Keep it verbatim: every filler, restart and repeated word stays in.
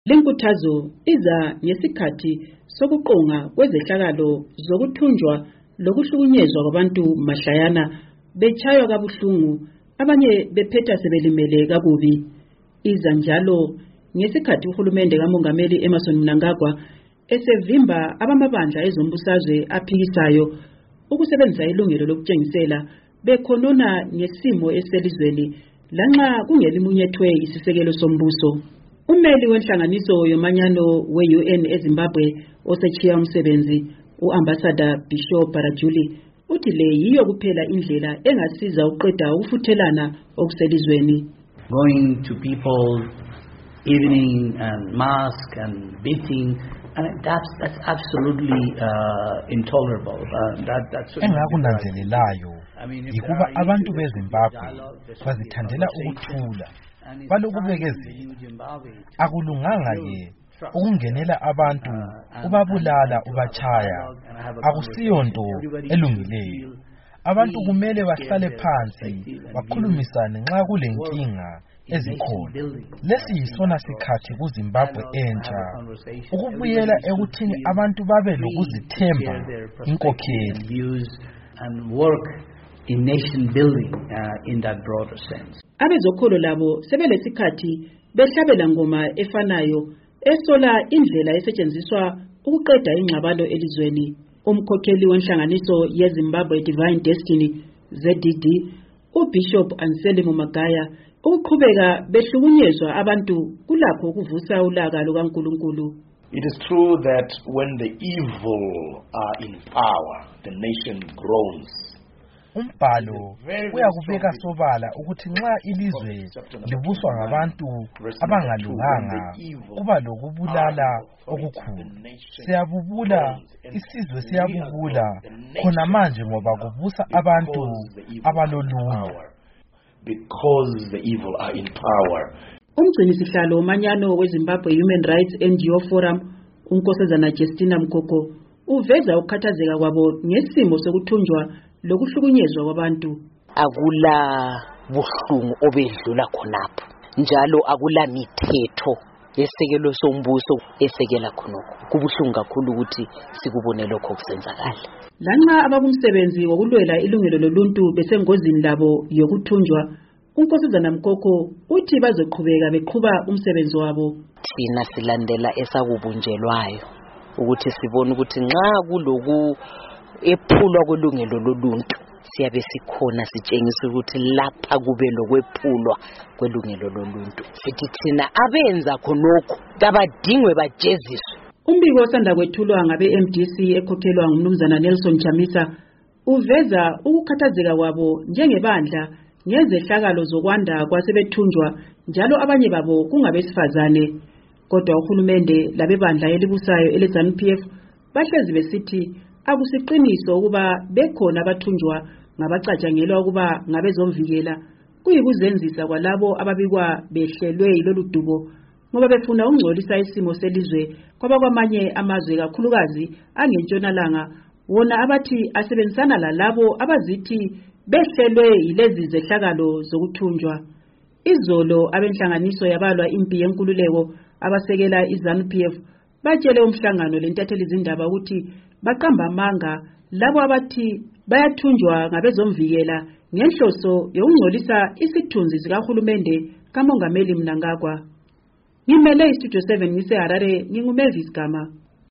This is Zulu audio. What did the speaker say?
Lenkuthazo iza ngesikhathi sokuqonga kwezehlakalo zokuthunjwa lokuhlukunyezwa kwabantu mahlayana bechaywa kabuhlungu abanye bephetha sebelimele kakubi. Iza njalo ngesikhathi uhulumende kaMongameli Emmerson Mnangagwa esevimba abamabandla ezombusazwe aphikisayo ukusebenzisa ilungelo lokutshengisela bekhonona ngesimo eselizweni lanxa kungelimunyethwe isisekelo sombuso. Ummeli wenhlanganiso yomanyano we-U N eZimbabwe osechiya umsebenzi uAmbassador Bishop Barajuli uthi le yiyo kuphela indlela engasiza uqeda ukufuthelana okuselizweni. Going to people, evening and mask and beating, and that's that's absolutely uh, intolerable. Uh, that that's engakunanzelelayo yikuba abantu beZimbabwe bazithandela ukuthula balokubekezela. Akulunganga ke ukungenela abantu ubabulala ubachaya, akusiyonto elungileyo. Abantu kumele bahlale phansi bakhulumisane nxa kulenkinga ezikhona. Lesi yisona sikhathi kuZimbabwe entsha ukubuyela ekuthini abantu babe lokuzithemba inkokheli and work in nation building uh, in that broader sense. Abezokholo labo sebelesikhathi behlabela ngoma efanayo esola indlela esetshenziswa ukuqeda ingxabano elizweni. Umkhokheli wenhlanganiso yeZimbabwe Divine Destiny Z D D uBishop Anselmo Magaya ukuqhubeka behlukunyezwa abantu kulapho ukuvusa ulaka lukaNkulunkulu. It is true that when the evil are in power, the nation groans. Umbhalo uyakubeka sobala ukuthi nxa ilizwe libuswa ngabantu abangalunganga kuba lokubulala okukhulu. Siyabubula, isizwe siyabubula khona manje ngoba kubusa abantu abalolunya. Because the evil are in power. Umgcini sihlalo omanyano weZimbabwe Human Rights N G O Forum uNkosazana Justina Mkhoko uveza ukukhathazeka kwabo ngesimo sokuthunjwa lokuhlukunyezwa kwabantu. Akula buhlungu obedlula khonapho, njalo akula mithetho yesekelo sombuso esekela khonokho. Kubuhlungu kakhulu ukuthi sikubone lokho kusenzakala. Lanxa abakumsebenzi wokulwela ilungelo loluntu besengozini labo yokuthunjwa, uNkosazana Mkhoko uthi bazoqhubeka beqhuba umsebenzi wabo. Thina silandela esakubunjelwayo ukuthi sibone ukuthi nxa kuloku ephulwa kolungelo loluntu siyabe sikhona sitshengisa ukuthi lapha kube lokwephulwa kwelungelo loluntu. Futhi thina abenza khonokho kabadingwe bajeziswe. Umbiko osanda kwethulwa ngabe M D C ekhokhelwa ngumnumzana Nelson Chamisa uveza ukukhathazeka kwabo njengebandla ngezehlakalo zokwanda kwasebethunjwa njalo abanye babo kungabesifazane. Kodwa uhulumende labebandla elibusayo eleZANU P F bahlezi besithi akusiqiniso ukuba bekhona abathunjwa ngabacatshangelwa ukuba ngabezomvikela kuyikuzenzisa kwalabo ababikwa behlelwe yilolu dubo ngoba befuna ukungcolisa isimo selizwe kwabakwamanye amazwe kakhulukazi angentshonalanga, wona abathi asebenzisana lalabo abazithi behlelwe yilezi zehlakalo zokuthunjwa. Izolo abenhlanganiso yabalwa impi yenkululeko abasekela iZANU P F batshele umhlangano lentatheli izindaba ukuthi baqamba amanga labo abathi bayathunjwa ngabezomvikela ngenhloso yokungcolisa isithunzi sikahulumende kaMongameli Mnangagwa. Ngimele iStudio seven ngise Harare, nginguMavis Gama.